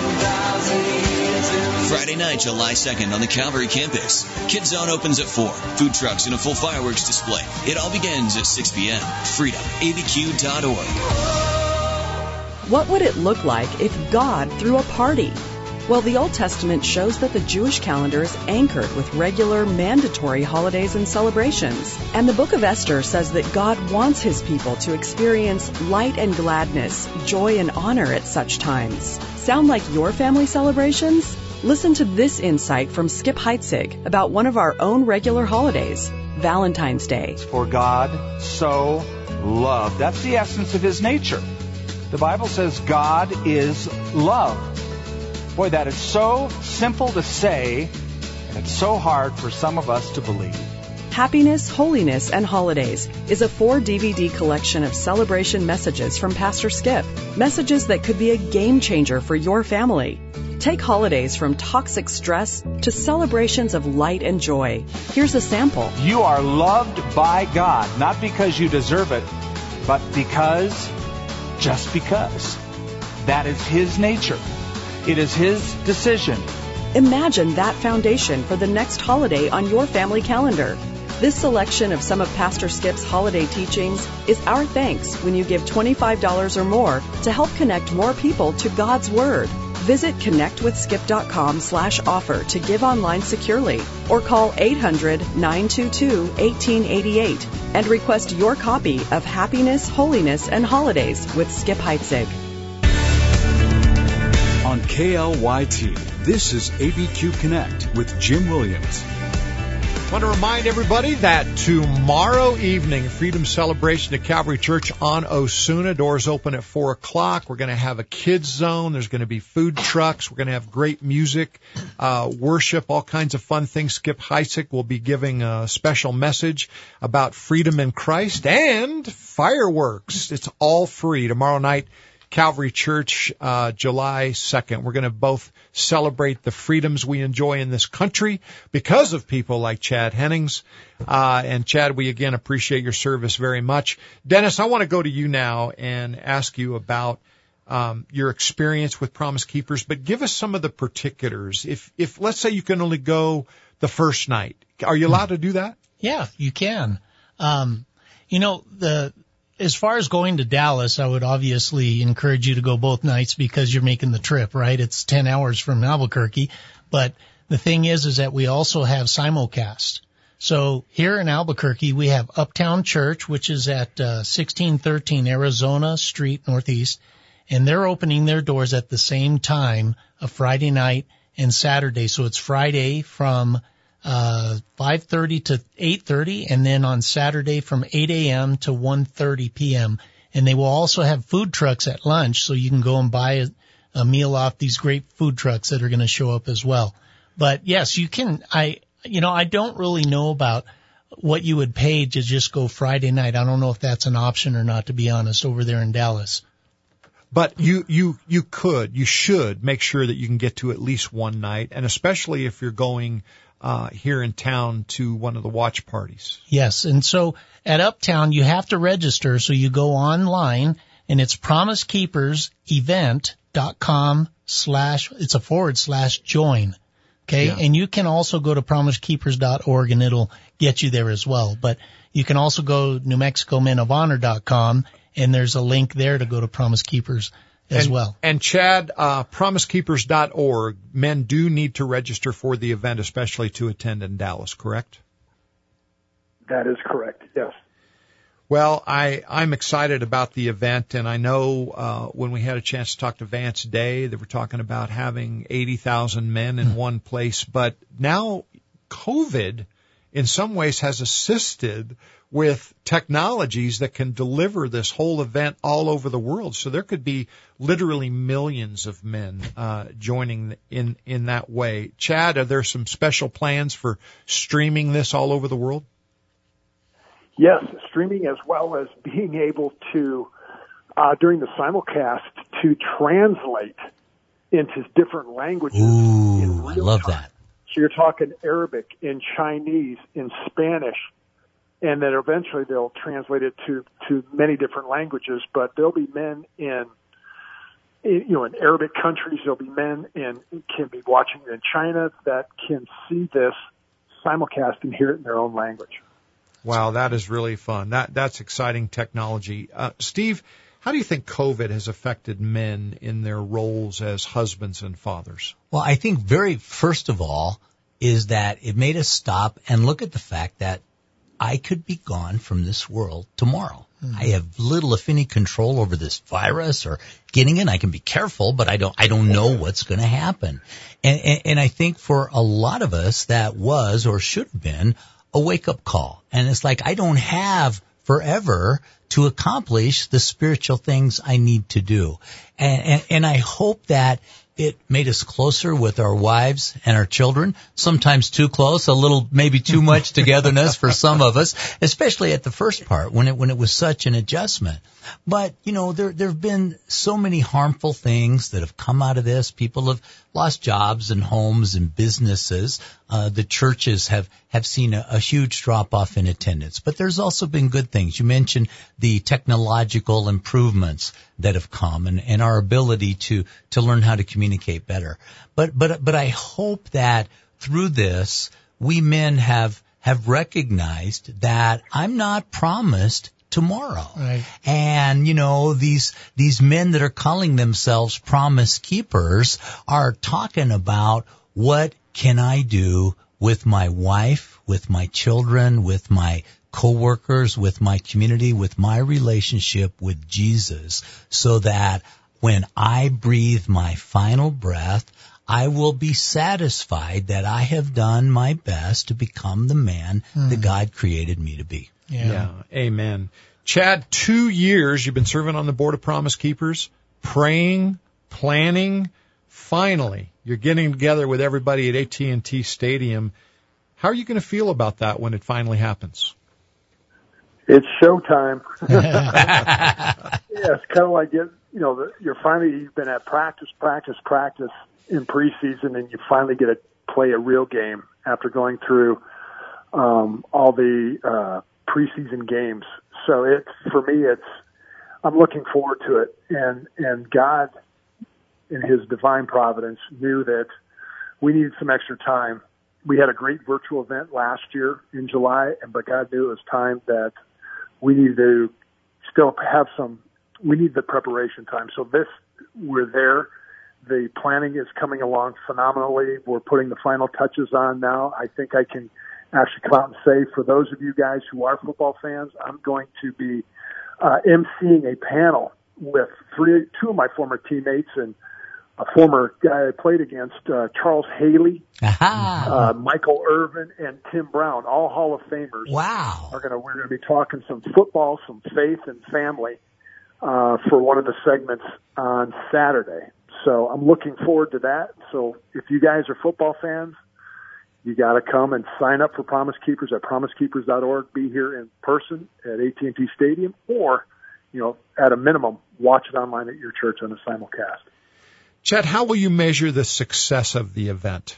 Friday night, July 2nd on the Calvary campus. Kids Zone opens at 4. Food trucks and a full fireworks display. It all begins at 6 p.m. FreedomABQ.org. What would it look like if God threw a party? Well, the Old Testament shows that the Jewish calendar is anchored with regular, mandatory holidays and celebrations. And the book of Esther says that God wants His people to experience light and gladness, joy and honor at such times. Sound like your family celebrations? Listen to this insight from Skip Heitzig about one of our own regular holidays, Valentine's Day. For God so loved. That's the essence of His nature. The Bible says God is love. Boy, that is so simple to say, and it's so hard for some of us to believe. Happiness, Holiness, and Holidays is a 4-DVD collection of celebration messages from Pastor Skip. Messages that could be a game changer for your family. Take holidays from toxic stress to celebrations of light and joy. Here's a sample. You are loved by God, not because you deserve it, but just because. That is His nature. It is His decision. Imagine that foundation for the next holiday on your family calendar. This selection of some of Pastor Skip's holiday teachings is our thanks when you give $25 or more to help connect more people to God's Word. Visit connectwithskip.com/offer to give online securely or call 800-922-1888 and request your copy of Happiness, Holiness, and Holidays with Skip Heitzig. On KLYT, this is ABQ Connect with Jim Williams. I want to remind everybody that tomorrow evening, Freedom Celebration at Calvary Church on Osuna. Doors open at 4 o'clock. We're going to have a kids zone. There's going to be food trucks. We're going to have great music, worship, all kinds of fun things. Skip Heitzig will be giving a special message about freedom in Christ and fireworks. It's all free tomorrow night. Calvary Church, July 2nd. We're going to both celebrate the freedoms we enjoy in this country because of people like Chad Hennings. And Chad, we again appreciate your service very much. Dennis, I want to go to you now and ask you about your experience with Promise Keepers, but give us some of the particulars. If let's say you can only go the first night, are you allowed to do that? Yeah, you can. As far as going to Dallas, I would obviously encourage you to go both nights because you're making the trip, right? It's 10 hours from Albuquerque. But the thing is that we also have simulcast. So here in Albuquerque, we have Uptown Church, which is at 1613 Arizona Street Northeast, and they're opening their doors at the same time, a Friday night and Saturday. So it's Friday from 5:30 to 8:30, and then on Saturday from 8 a.m. to 1:30 p.m. And they will also have food trucks at lunch, so you can go and buy a meal off these great food trucks that are going to show up as well. But yes, you can. I don't really know about what you would pay to just go Friday night. I don't know if that's an option or not, to be honest, over there in Dallas. But you should make sure that you can get to at least one night, and especially if you're going here in town to one of the watch parties. Yes, and so at Uptown you have to register, so you go online, and it's Promise Keepers Event .com/join. Okay. Yeah. And you can also go to promisekeepers.org and it'll get you there as well. But you can also go NewMexicoMenOfHonor.com and there's a link there to go to Promise Keepers as well. And Chad, promisekeepers.org, men do need to register for the event, especially to attend in Dallas, correct? That is correct, yes. Well, I'm excited about the event, and I know when we had a chance to talk to Vance Day, they were talking about having 80,000 men in one place. But now COVID, in some ways, has assisted with technologies that can deliver this whole event all over the world. So there could be literally millions of men joining in that way. Chad, are there some special plans for streaming this all over the world? Yes, streaming as well as being able to, during the simulcast, to translate into different languages. Ooh, I love that. So you're talking Arabic, in Chinese, in Spanish, and then eventually they'll translate it to many different languages. But there'll be men in Arabic countries. There'll be men can be watching in China that can see this simulcast and hear it in their own language. Wow, that is really fun. That's exciting technology. Steve, how do you think COVID has affected men in their roles as husbands and fathers? Well, I think first of all is that it made us stop and look at the fact that I could be gone from this world tomorrow. Mm-hmm. I have little, if any, control over this virus or getting in. I can be careful, but I don't know what's going to happen. And I think for a lot of us that was or should have been a wake-up call. And it's like I don't have forever to accomplish the spiritual things I need to do. And I hope that it made us closer with our wives and our children, sometimes too close, a little maybe too much togetherness for some of us, especially at the first part when it was such an adjustment. But, there have been so many harmful things that have come out of this. People have lost jobs and homes and businesses. The churches have seen a huge drop-off in attendance. But there's also been good things. You mentioned the technological improvements that have come and our ability to learn how to communicate better. But I hope that through this, we men have recognized that I'm not promised tomorrow. Right. And, these men that are calling themselves promise keepers are talking about what can I do with my wife, with my children, with my coworkers, with my community, with my relationship with Jesus, so that when I breathe my final breath, I will be satisfied that I have done my best to become the man that God created me to be. Yeah. Amen. Chad, 2 years you've been serving on the board of Promise Keepers, praying, planning. Finally, you're getting together with everybody at AT&T Stadium. How are you going to feel about that when it finally happens? It's showtime. Yeah, it's kind of like you've been at practice in preseason, and you finally get to play a real game after going through all the preseason games. So for me, I'm looking forward to it, and God, in His divine providence, knew that we needed some extra time. We had a great virtual event last year in July, but God knew it was time that we needed to still have we need the preparation time. So we're there. The planning is coming along phenomenally. We're putting the final touches on now. I think I can actually come out and say, for those of you guys who are football fans, I'm going to be emceeing a panel with two of my former teammates and a former guy I played against, Charles Haley, Michael Irvin, and Tim Brown, all Hall of Famers. Wow! We're going to be talking some football, some faith, and family for one of the segments on Saturday. So I'm looking forward to that. So if you guys are football fans, you got to come and sign up for Promise Keepers at promisekeepers.org. Be here in person at AT&T Stadium, or at a minimum, watch it online at your church on a simulcast. Chet, how will you measure the success of the event?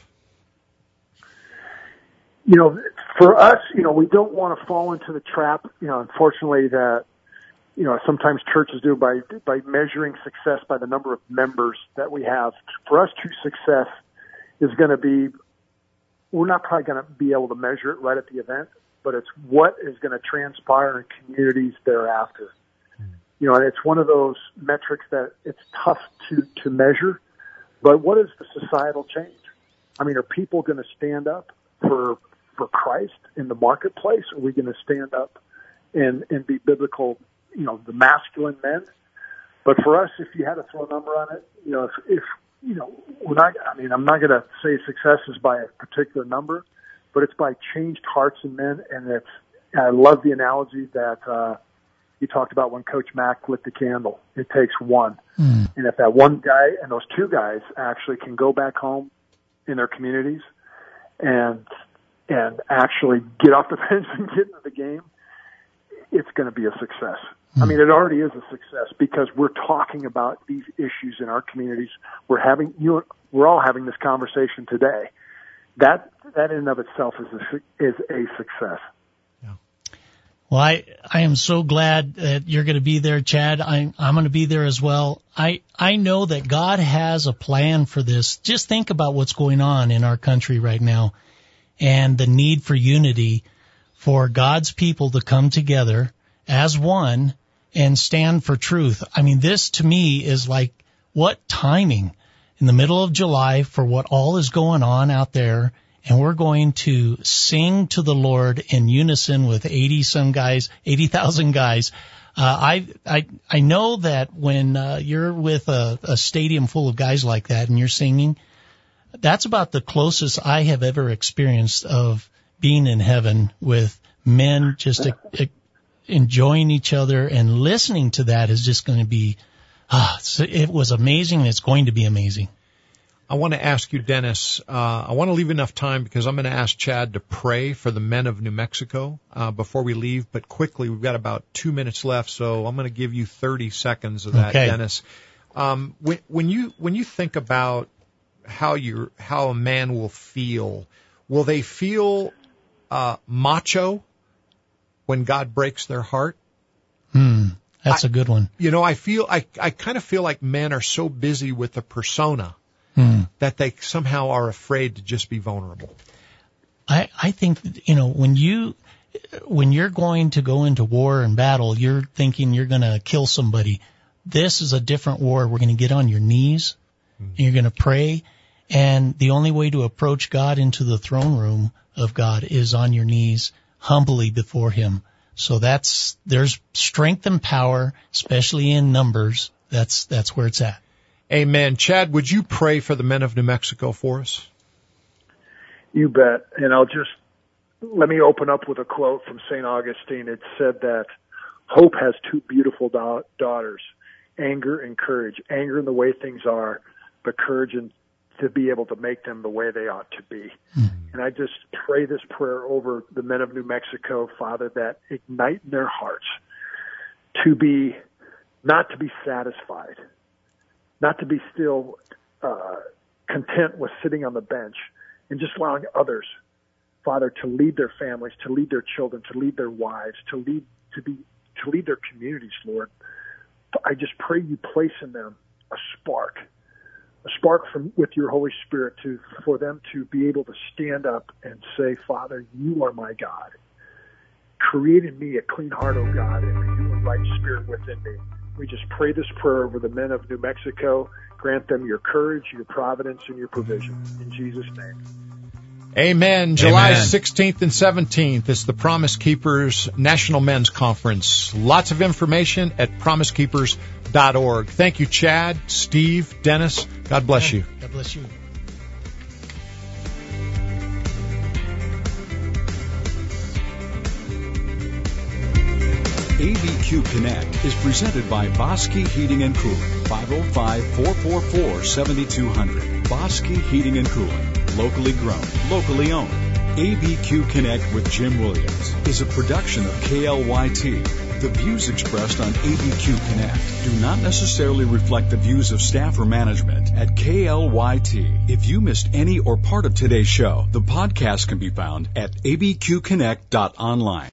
For us, we don't want to fall into the trap, unfortunately, that sometimes churches do by measuring success by the number of members that we have. For us, true success is going to be, we're not probably going to be able to measure it right at the event, but it's what is going to transpire in communities thereafter. And it's one of those metrics that it's tough to measure, but what is the societal change? I mean, are people going to stand up for Christ in the marketplace? Are we going to stand up and be biblical, the masculine men? But for us, if you had to throw a number on it, if we're not, I'm not going to say success is by a particular number, but it's by changed hearts and men. And I love the analogy that, you talked about when Coach Mack lit the candle. It takes one. And if that one guy and those two guys actually can go back home in their communities and actually get off the bench and get into the game, it's going to be a success. I mean, it already is a success because we're talking about these issues in our communities. We're all having this conversation today. That in and of itself is a success. Well, I am so glad that you're going to be there, Chad. I'm going to be there as well. I know that God has a plan for this. Just think about what's going on in our country right now and the need for unity for God's people to come together as one and stand for truth. I mean, this to me is like, what timing in the middle of July for what all is going on out there. And we're going to sing to the Lord in unison with 80,000 guys. I know that when you're with a stadium full of guys like that and you're singing, that's about the closest I have ever experienced of being in heaven with men just enjoying each other, and listening to that is just going to be, it was amazing, and it's going to be amazing. I want to ask you, Dennis, I want to leave enough time because I'm going to ask Chad to pray for the men of New Mexico before we leave. But quickly, we've got about 2 minutes left, so I'm going to give you 30 seconds of that, okay. Dennis. When you think about how a man will they feel macho when God breaks their heart? That's a good one. I kind of feel like men are so busy with the persona that they somehow are afraid to just be vulnerable. I think, when you're going to go into war and battle, you're thinking you're going to kill somebody. This is a different war. We're going to get on your knees and you're going to pray. And the only way to approach God into the throne room of God is on your knees, humbly before Him. So there's strength and power, especially in numbers. That's where it's at. Amen. Chad, would you pray for the men of New Mexico for us? You bet. And let me open up with a quote from St. Augustine. It said that hope has two beautiful daughters, anger and courage. Anger in the way things are, but courage to be able to make them the way they ought to be. And I just pray this prayer over the men of New Mexico, Father, that ignite in their hearts not to be satisfied, not to be still content with sitting on the bench, and just allowing others, Father, to lead their families, to lead their children, to lead their wives, to lead their communities, Lord. I just pray you place in them a spark with your Holy Spirit for them to be able to stand up and say, Father, you are my God. Create in me a clean heart, O God, and renew a right spirit within me. We just pray this prayer over the men of New Mexico. Grant them your courage, your providence, and your provision. In Jesus' name. Amen. July 16th and 17th is the Promise Keepers National Men's Conference. Lots of information at promisekeepers.org. Thank you, Chad, Steve, Dennis. God bless you. God bless you. ABQ Connect is presented by Bosque Heating and Cooling, 505-444-7200. Bosque Heating and Cooling, locally grown, locally owned. ABQ Connect with Jim Williams is a production of KLYT. The views expressed on ABQ Connect do not necessarily reflect the views of staff or management at KLYT. If you missed any or part of today's show, the podcast can be found at abqconnect.online.